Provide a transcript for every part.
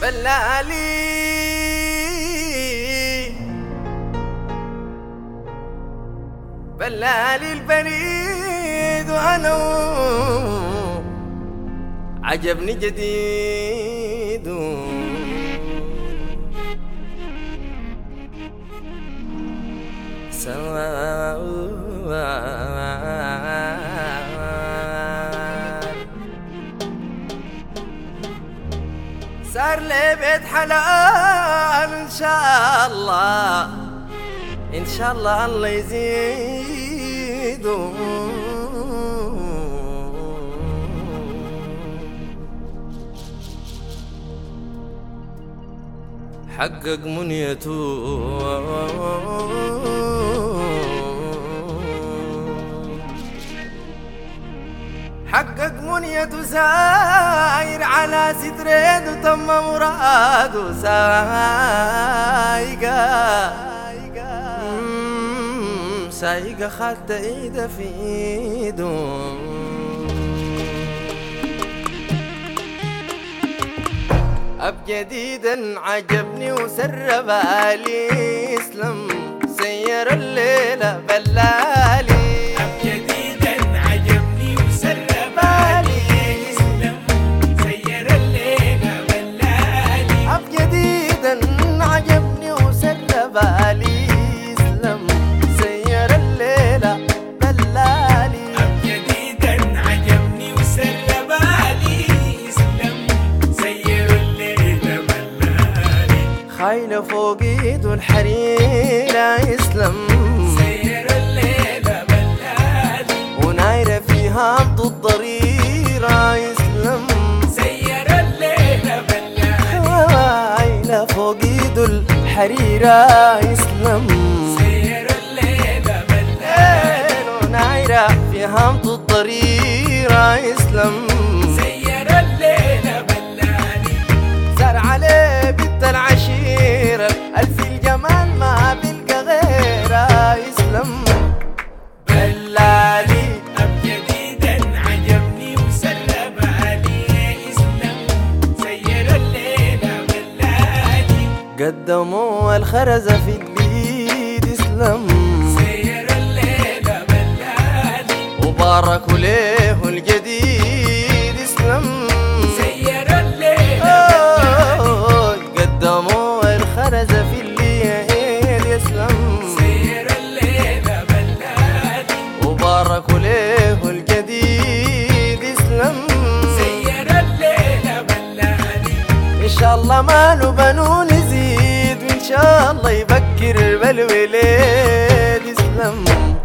بلالي بلالي البريد وانا عجبني جديد صار لي بيت حلال ان شاء الله ان شاء الله الله يزيده حقق منيته حقق منيته ساير على سترين وتم مراده سايقة خدت ايده في ايده اب جديدا عجبني وسر بالي اسلم سير الليلة بلالي اب جديدا عجبني وسر بالي اسلم سير الليلة بلالي اب جديدا عجبني وسر بالي اسلم سير الليلة بلالي اب جديدا عجبني وسر بالي اسلم سير الليلة بلالي خايلة فوق ايده الحريرة يسلم سير الليلة بلالي ونايرة فيها ضد الضريرة يسلم سير الليلة بلالي خايلة فوق ايده الحريرة يسلم سير الليلة بلالي ونايرة فيها ضد الضريرة يسلم سير الليلة بلالي زار عليه بنت العشيرة ألف الجمال ما بلقى غيرها يسلم بلالي اب جديدا عجبني وسر بالي اسلم سير الليلة بلالي قدموا الخرزة في البيد يسلم سير الليلة بلالي وباركوا له الجديد يسلم سير الليلة بلالي قدموا الخرزة في الليل يسلم سير الليلة بلالي وباركوا له الجديد يسلم سير الليلة بلالي إن شاء الله ماله بنون يزيد وإن شاء الله يبكر بالوليد يسلم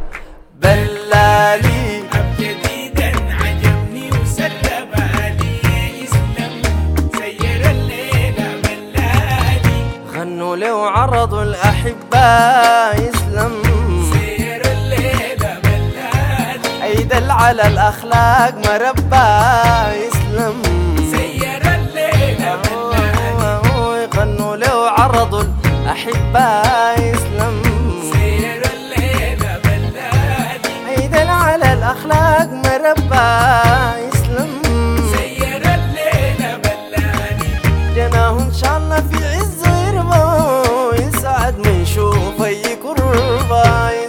بلالي اب جديدا عجبني وسر بالي اسلم سير الليلة بلالي غنوا له وعرضوا الأحباء يسلم سير الليلة بلالي أيدل على الأخلاق مربى يسلم سير الليلة بلالي غنوا له وعرضوا الأحباء يسلم سير الليلة بلالي أيدل على الأخلاق مربى يسلم سير الليلة بلالي جناه إن شاء الله في عز ويرضى يسعد من يشوف أي قربة